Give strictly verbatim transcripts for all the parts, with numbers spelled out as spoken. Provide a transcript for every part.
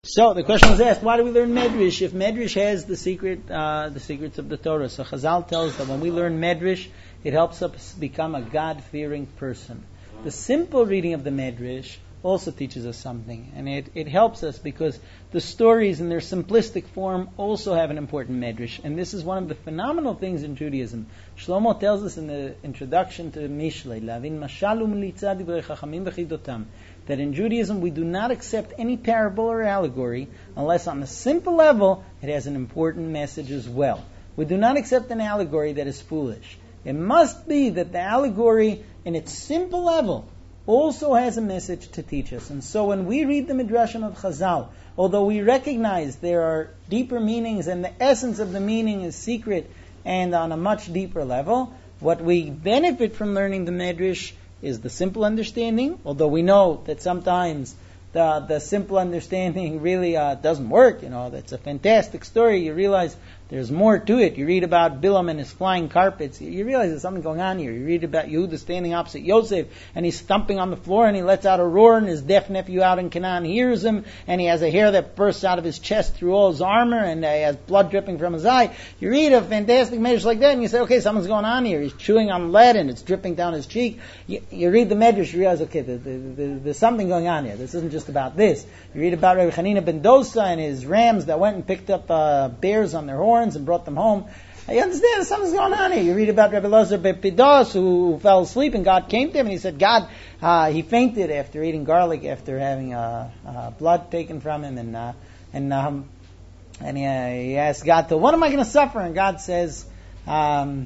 So the question was asked: why do we learn Medrash if Medrash has the secret, uh, the secrets of the Torah? So Chazal tells that when we learn Medrash, it helps us become a God-fearing person. The simple reading of the Medrash also teaches us something, and it, it helps us because the stories in their simplistic form also have an important Medrash, and this is one of the phenomenal things in Judaism. Shlomo tells us in the introduction to Mishlei, Lavin Mashalu Militza Divrei Chachamim V'chidotam, that in Judaism we do not accept any parable or allegory unless on a simple level it has an important message as well. We do not accept an allegory that is foolish. It must be that the allegory in its simple level also has a message to teach us. And so when we read the Midrashim of Chazal, although we recognize there are deeper meanings and the essence of the meaning is secret and on a much deeper level, what we benefit from learning the Midrash is the simple understanding, although we know that sometimes the the simple understanding really uh, doesn't work. You know, that's a fantastic story. You realize there's more to it. You read about Bilam and his flying carpets. You realize there's something going on here. You read about Yehuda standing opposite Yosef, and he's thumping on the floor, and he lets out a roar, and his deaf nephew out in Canaan hears him, and he has a hair that bursts out of his chest through all his armor, and uh, he has blood dripping from his eye. You read a fantastic medrash like that, and you say, okay, something's going on here. He's chewing on lead, and it's dripping down his cheek. You, you read the medrash, you realize, okay, the, the, the, there's something going on here. This isn't just about this. You read about Rabbi Hanina ben Dosa and his rams that went and picked up uh, bears on their horns and brought them home. You understand, something's going on here. You read about Rabbi Lazar ben Pidos who fell asleep and God came to him and he said, God, uh, he fainted after eating garlic, after having uh, uh, blood taken from him, and uh, and um, and he, uh, he asked God, to, what am I going to suffer? And God says, um,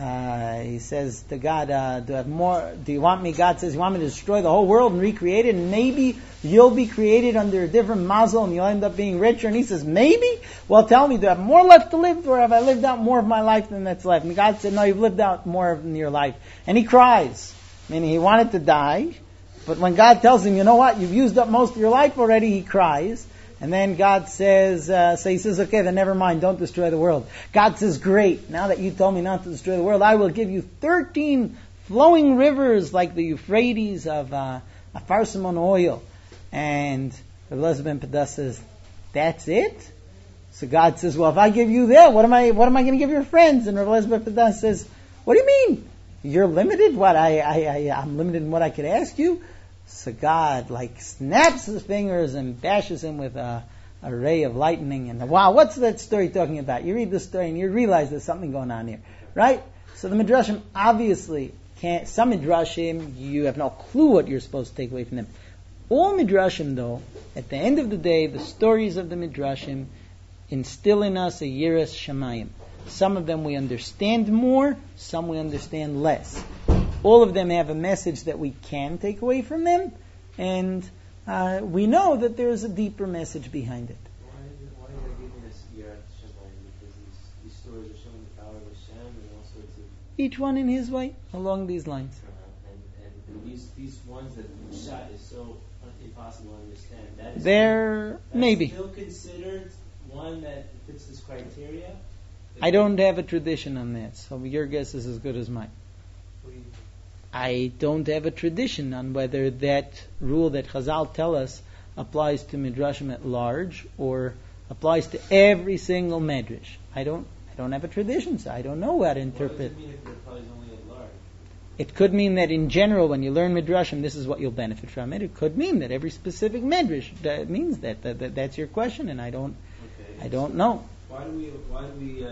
uh, he says to God, uh, do I have more? Do you want me? God says, you want me to destroy the whole world and recreate it, and maybe you'll be created under a different mazel and you'll end up being richer. And he says, maybe? Well, tell me, do I have more left to live, or have I lived out more of my life than that's left? And God said, no, you've lived out more of your life. And he cries, meaning he wanted to die, but when God tells him, you know what, you've used up most of your life already, he cries. And then God says, uh, so he says, okay, then never mind, don't destroy the world. God says, great, now that you told me not to destroy the world, I will give you thirteen flowing rivers like the Euphrates of uh, Farsimon oil. And Rabbi Elazar ben Pedas says, that's it? So God says, well, if I give you that, what am I what am I going to give your friends? And Rabbi Elazar ben Pedas says, what do you mean? You're limited? What, I, I, I, I'm limited in what I could ask you? So God, like, snaps his fingers and bashes him with a, a ray of lightning. And wow, what's that story talking about? You read the story and you realize there's something going on here, right? So the Midrashim obviously can't, some Midrashim, you have no clue what you're supposed to take away from them. All Midrashim, though, at the end of the day, the stories of the Midrashim instill in us a yiras shamayim. Some of them we understand more, some we understand less. All of them have a message that we can take away from them, and uh, we know that there is a deeper message behind it. Why, why are they giving us yiras shamayim? Because these, these stories are showing the power of Hashem and all sorts of... Each one in his way, along these lines. Uh, and, and these these ones that Pshat is so impossible to understand. That is They're that's maybe still considered one that fits this criteria. I don't have a tradition on that, so your guess is as good as mine. What do you think? I don't have a tradition on whether that rule that Chazal tell us applies to Midrashim at large or applies to every single Midrash. I don't. I don't have a tradition, so I don't know how to interpret. What does it mean if it applies only at large? It could mean that in general, when you learn Midrashim, this is what you'll benefit from it. It could mean that every specific Midrash that means that. that, that that's your question, and I don't. Okay. I don't know. Why do we? Why do we? Uh,